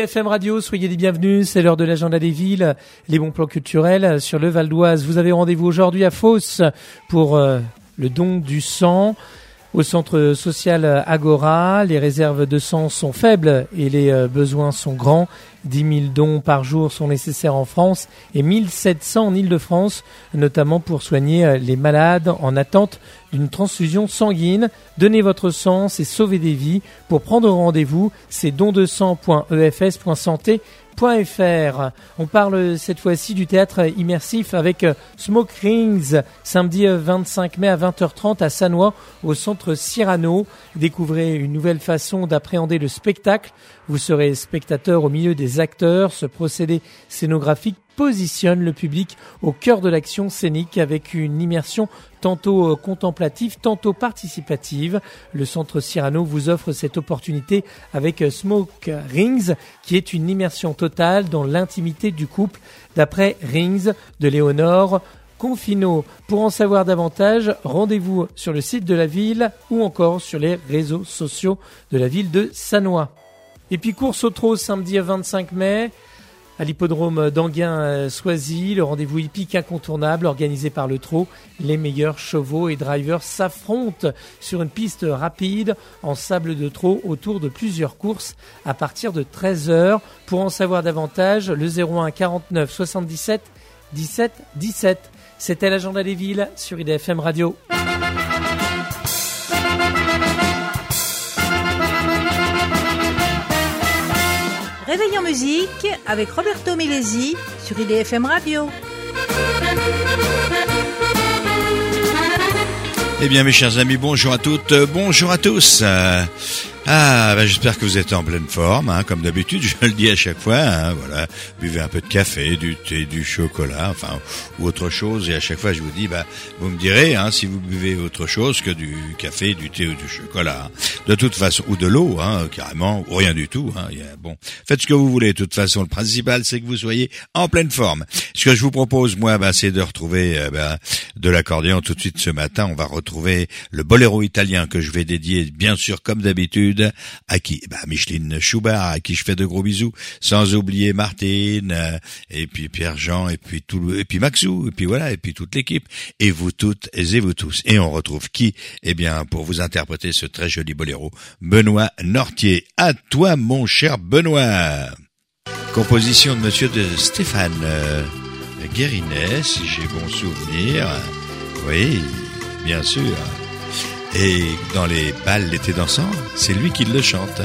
IDFM Radio, soyez les bienvenus, c'est l'heure de l'agenda des villes, les bons plans culturels sur le Val d'Oise. Vous avez rendez-vous aujourd'hui à Fos pour le don du sang. Au centre social Agora, les réserves de sang sont faibles et les besoins sont grands. 10 000 dons par jour sont nécessaires en France et 1 700 en Île-de-France, notamment pour soigner les malades en attente d'une transfusion sanguine. Donnez votre sang, c'est sauver des vies. Pour prendre rendez-vous, c'est dondesang.efs.santé.fr. On parle cette fois-ci du théâtre immersif avec Smoke Rings, samedi 25 mai à 20h30 à Sannois, au centre Cyrano. Découvrez une nouvelle façon d'appréhender le spectacle. Vous serez spectateur au milieu des acteurs. Ce procédé scénographique positionne le public au cœur de l'action scénique avec une immersion tantôt contemplative, tantôt participative. Le Centre Cyrano vous offre cette opportunité avec Smoke Rings, qui est une immersion totale dans l'intimité du couple, d'après Rings de Léonore Confino. Pour en savoir davantage, rendez-vous sur le site de la ville ou encore sur les réseaux sociaux de la ville de Sannois. Et puis course au trot samedi 25 mai. À l'hippodrome d'Anguin-Soisy, le rendez-vous hippique incontournable organisé par le trot. Les meilleurs chevaux et drivers s'affrontent sur une piste rapide en sable de trot autour de plusieurs courses à partir de 13h. Pour en savoir davantage, le 01 49 77 17 17. C'était l'agenda des villes sur IDFM Radio. Réveil en musique avec Roberto Milesi sur IDFM Radio. Eh bien mes chers amis, bonjour à toutes, bonjour à tous. J'espère que vous êtes en pleine forme, comme d'habitude, je le dis à chaque fois, voilà, buvez un peu de café, du thé, du chocolat, ou autre chose, et à chaque fois je vous dis, vous me direz, si vous buvez autre chose que du café, du thé ou du chocolat, de toute façon, ou de l'eau, carrément, ou rien du tout, faites ce que vous voulez, de toute façon, le principal c'est que vous soyez en pleine forme. Ce que je vous propose, moi, c'est de retrouver, de l'accordéon tout de suite ce matin, on va retrouver le boléro italien que je vais dédier, bien sûr, comme d'habitude, à qui? Micheline Schubert, à qui je fais de gros bisous, sans oublier Martine, et puis Pierre-Jean, et puis Maxou, et puis voilà, et puis toute l'équipe, et vous toutes et vous tous. Et on retrouve qui? Pour vous interpréter ce très joli boléro, Benoît Nortier. À toi, mon cher Benoît. Composition de monsieur de Stéphane Guérinet, si j'ai bon souvenir. Oui, bien sûr. Et dans les bals l'été dansant, c'est lui qui le chante.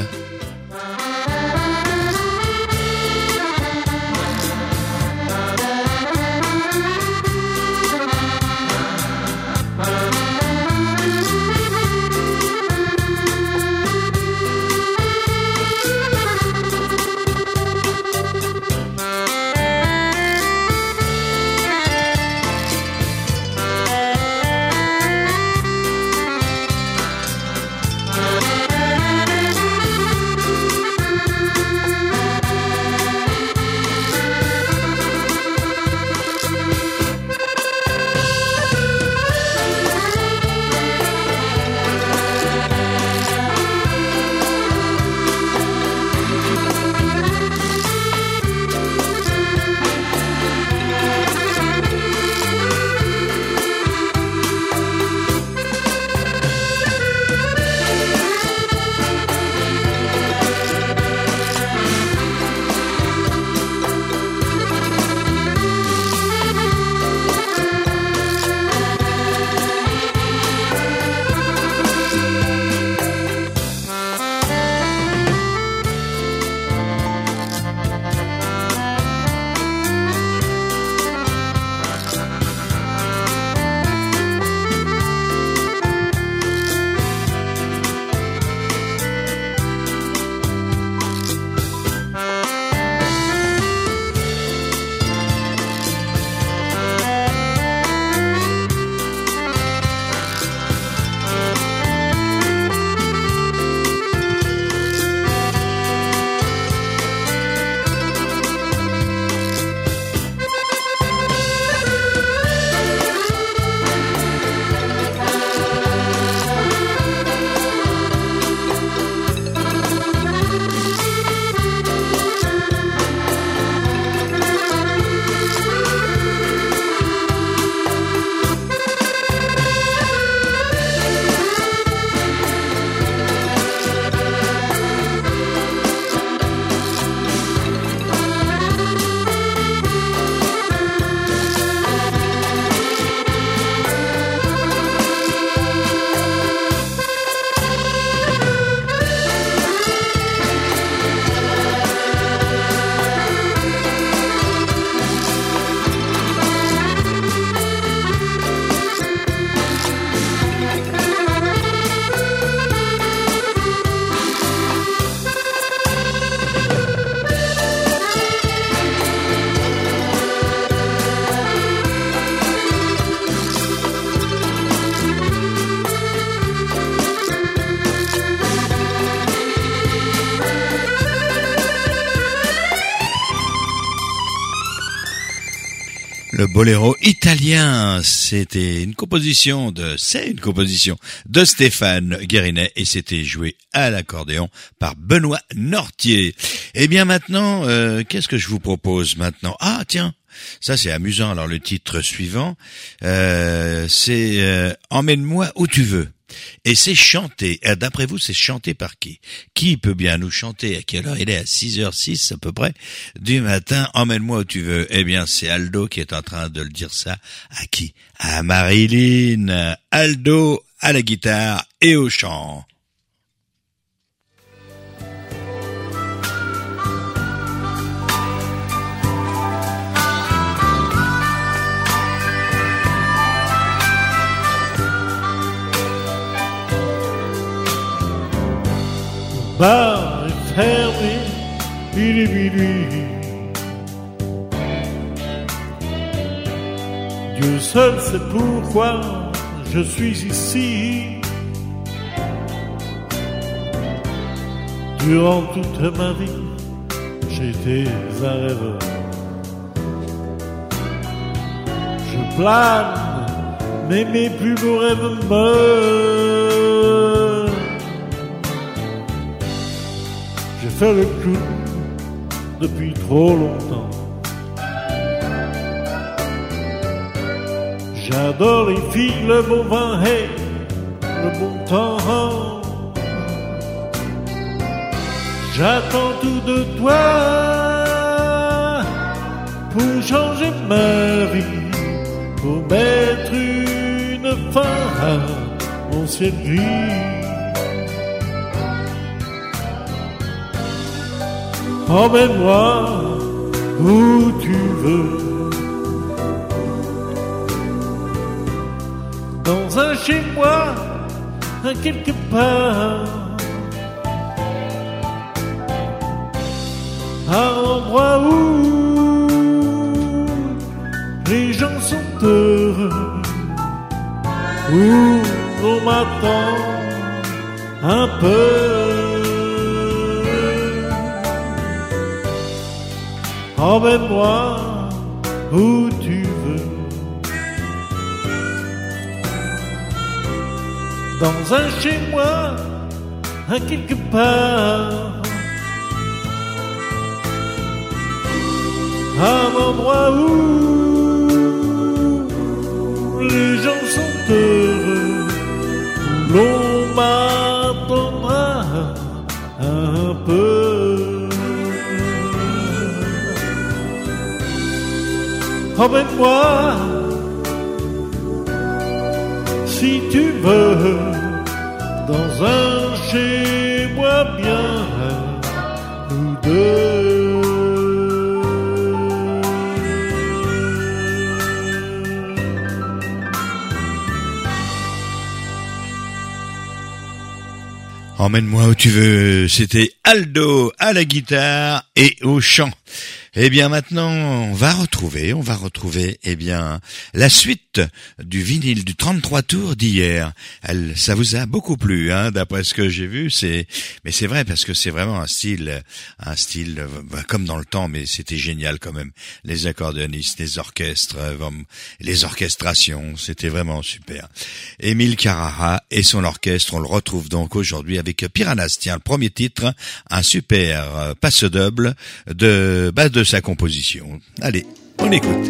le boléro italien. C'est une composition de Stéphane Guérinet et c'était joué à l'accordéon par Benoît Nortier. Eh bien maintenant, qu'est-ce que je vous propose maintenant? Ah tiens, ça c'est amusant. Alors le titre suivant, c'est Emmène-moi où tu veux. Et c'est chanté. D'après vous, c'est chanté par qui? Qui peut bien nous chanter? À quelle heure il est? À 6h06 à peu près du matin. Emmène-moi où tu veux. Eh bien, c'est Aldo qui est en train de le dire ça. À qui? À Marilyn. Aldo à la guitare et au chant. Bar est fermé, il est minuit. Dieu seul sait pourquoi je suis ici. Durant toute ma vie, j'étais un rêveur. Je plane, mais mes plus beaux rêves meurent. J'ai fait le clown depuis trop longtemps. J'adore les filles, le bon vin et le bon temps. J'attends tout de toi pour changer ma vie, pour mettre une fin à mon ciel gris. Emmène-moi où tu veux, dans un chez-moi, à quelque part, à un endroit où les gens sont heureux, où on m'attend un peu. Emmène-moi où tu veux, dans un chez-moi, à quelque part, à un endroit où les gens sont heureux, où l'on m'attendra un peu. Emmène-moi, si tu veux, dans un chez-moi bien, nous deux. Emmène-moi où tu veux. C'était Aldo à la guitare et au chant. Eh bien maintenant, on va retrouver, eh bien, la suite du vinyle du 33 tours d'hier. Ça vous a beaucoup plu, hein, d'après ce que j'ai vu, mais c'est vrai parce que c'est vraiment un style, comme dans le temps, mais c'était génial quand même. Les accordéonistes, les orchestres, les orchestrations, c'était vraiment super. Émile Carrara et son orchestre, on le retrouve donc aujourd'hui avec Piranhas. Tiens, le premier titre, un super passe-double de sa composition. Allez, on écoute.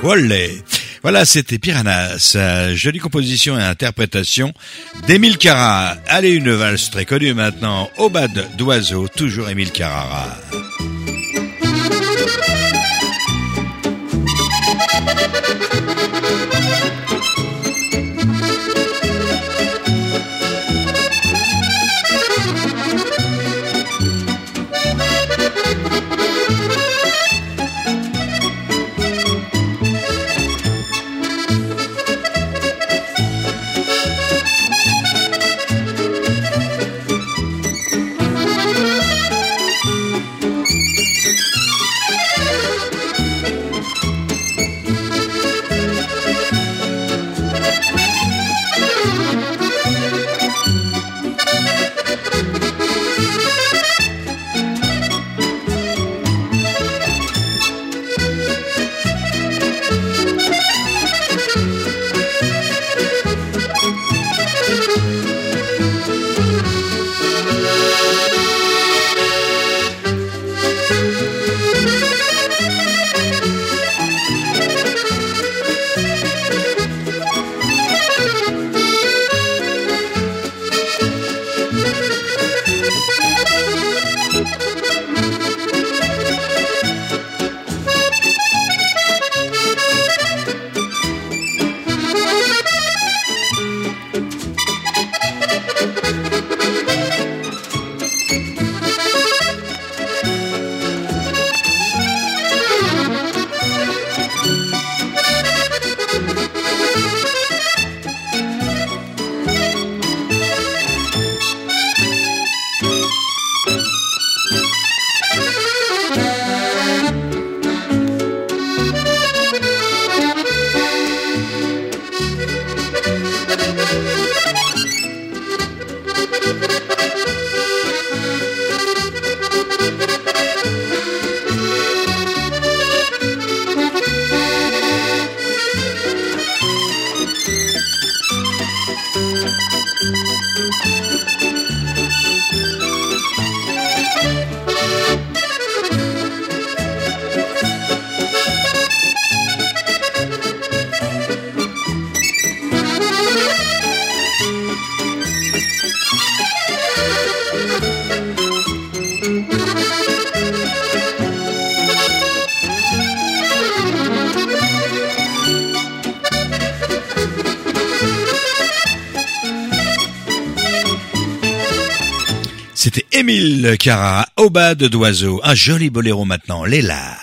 Olé. Voilà, c'était Piranhas, jolie composition et interprétation d'Émile Carrara. Allez, une valse très connue maintenant, Aubade d'oiseau, toujours Émile Carrara. C'était Émile Carrara, Aubade d'oiseau. Un joli boléro maintenant, Léla.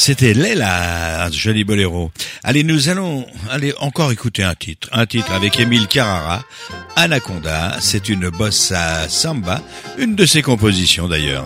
c'était Leila, un joli boléro. Allez, nous allons encore écouter un titre avec Émile Carrara, Anaconda. C'est une bossa samba, une de ses compositions d'ailleurs.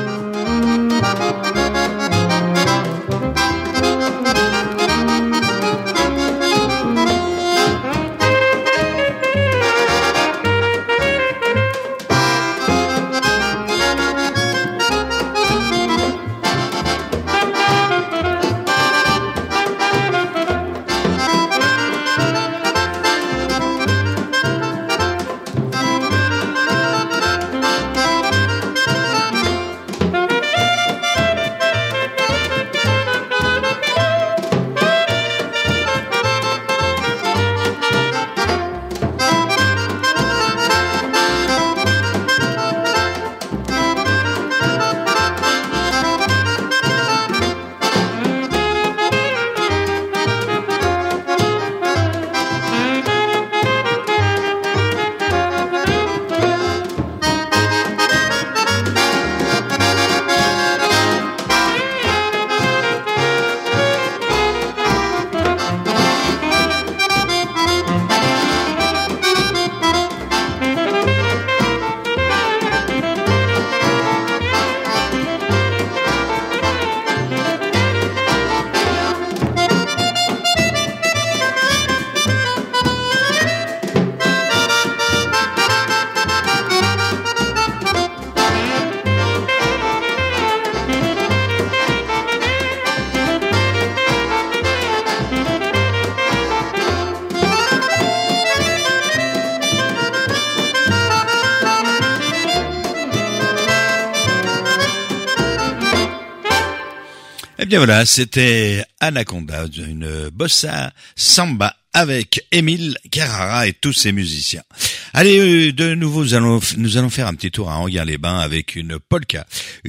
Eh bien voilà, c'était Anaconda, une bossa samba avec Émile Carrara et tous ses musiciens. Allez, de nouveau, nous allons faire un petit tour à Enghien-les-Bains avec une polka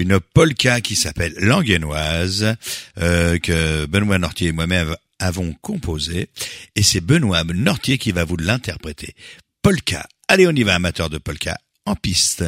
qui s'appelle L'Anguennoise, que Benoît Nortier et moi-même avons composée, et c'est Benoît Nortier qui va vous l'interpréter. Polka. Allez, on y va, amateurs de polka, en piste.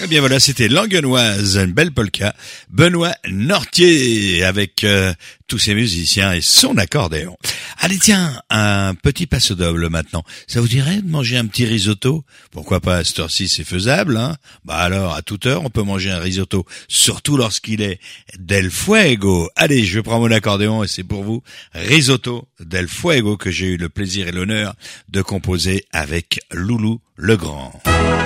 bien voilà, c'était Languenoise, une belle polka. Benoît Nortier avec tous ses musiciens et son accordéon. Allez tiens, un petit passo doble maintenant. Ça vous dirait de manger un petit risotto? Pourquoi pas, à cette heure-ci c'est faisable, hein? Bah alors, à toute heure on peut manger un risotto, surtout lorsqu'il est del fuego. Allez, je prends mon accordéon et c'est pour vous, Risotto del fuego, que j'ai eu le plaisir et l'honneur de composer avec Loulou Legrand.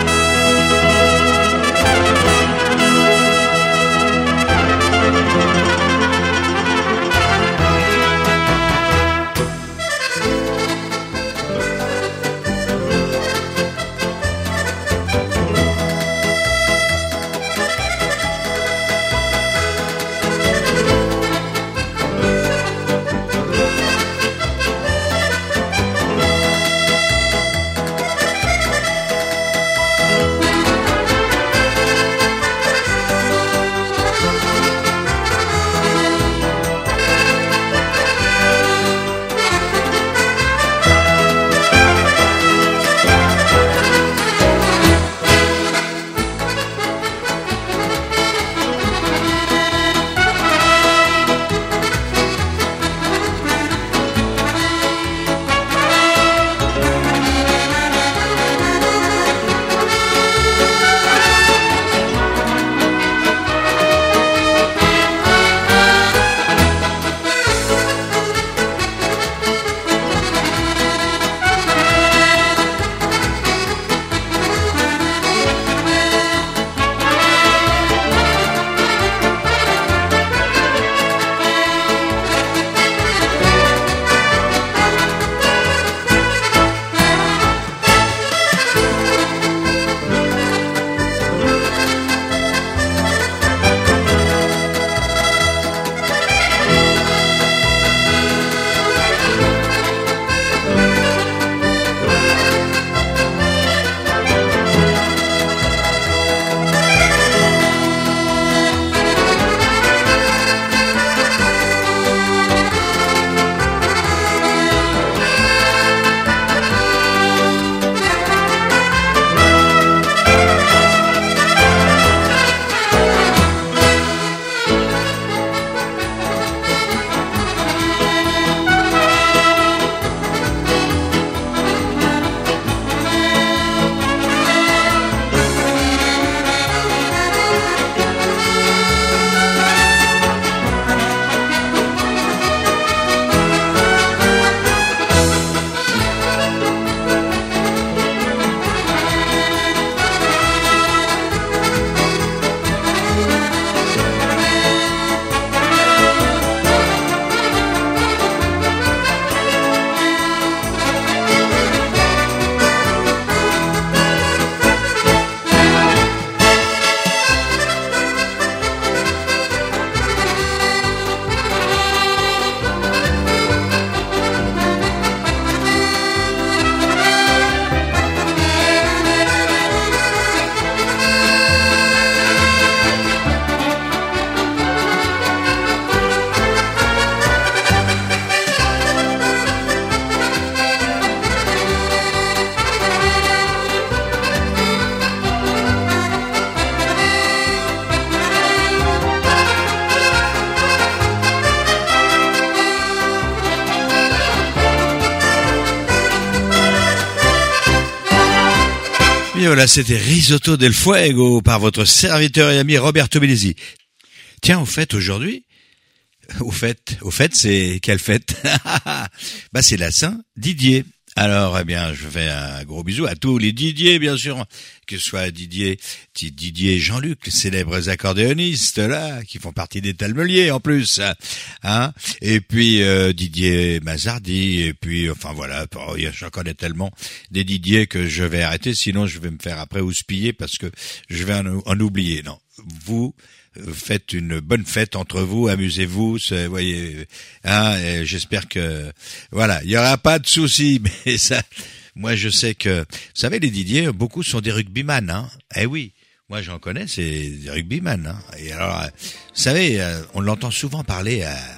Et voilà, c'était Risotto del Fuego par votre serviteur et ami Roberto Milesi. Tiens, au fait, aujourd'hui, c'est quelle fête? Bah, c'est la Saint-Didier. Alors, eh bien, je fais un gros bisou à tous les Didier, bien sûr, que ce soit Didier et Jean-Luc, les célèbres accordéonistes, là, qui font partie des Talmeliers, en plus, hein, et puis, Didier Mazardi, et puis, enfin, voilà, j'en connais tellement des Didier que je vais arrêter, sinon je vais me faire après houspiller parce que je vais en oublier. Non, vous, faites une bonne fête entre vous, amusez-vous, voyez, hein, et j'espère que, voilà, il y aura pas de soucis, mais ça, moi je sais que, vous savez, les Didier, beaucoup sont des rugbyman, hein, eh oui, moi j'en connais, c'est des rugbyman, hein, et alors, vous savez, on l'entend souvent parler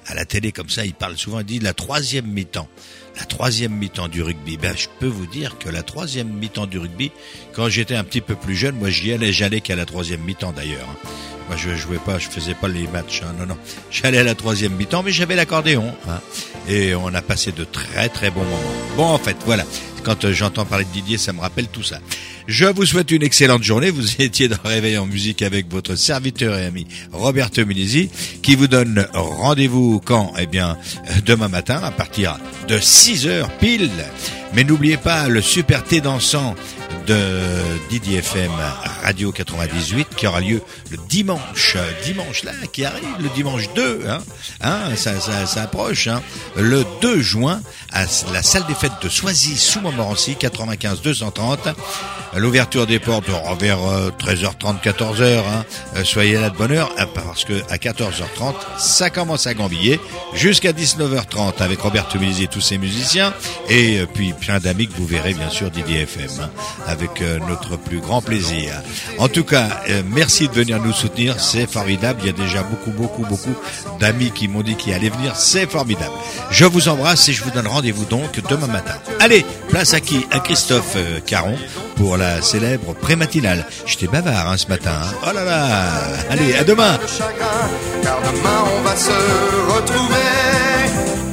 à la télé comme ça, il parle souvent, il dit la troisième mi-temps. La troisième mi-temps du rugby. Ben, je peux vous dire que la troisième mi-temps du rugby, quand j'étais un petit peu plus jeune, moi j'allais qu'à la troisième mi-temps d'ailleurs. Moi je jouais pas, je faisais pas les matchs, hein. Non. J'allais à la troisième mi-temps, mais j'avais l'accordéon, hein. Et on a passé de très très bons moments. Bon, en fait, voilà. Quand j'entends parler de Didier, ça me rappelle tout ça. Je vous souhaite une excellente journée. Vous étiez dans Réveil en musique avec votre serviteur et ami Roberto Milesi, qui vous donne rendez-vous quand? Eh bien, demain matin, à partir de 6h pile. Mais n'oubliez pas le super thé dansant de Didier FM Radio 98 qui aura lieu le dimanche là, qui arrive, le dimanche 2, ça approche, hein, le 2 juin à la salle des fêtes de Soisy sous Montmorency, 95 230. L'ouverture des portes vers 13h30, 14h, soyez là de bonne heure, parce que à 14h30, ça commence à gambiller jusqu'à 19h30 avec Roberto Milesi et tous ses musiciens, et puis plein d'amis que vous verrez bien sûr Didier FM, avec notre plus grand plaisir. En tout cas, merci de venir nous soutenir, c'est formidable. Il y a déjà beaucoup d'amis qui m'ont dit qu'ils allaient venir, c'est formidable. Je vous embrasse et je vous donne rendez-vous donc demain matin. Allez, place à qui? À Christophe Caron pour la célèbre prématinale. J'étais bavard ce matin. Oh là là. Allez, à demain. Car demain on va se retrouver.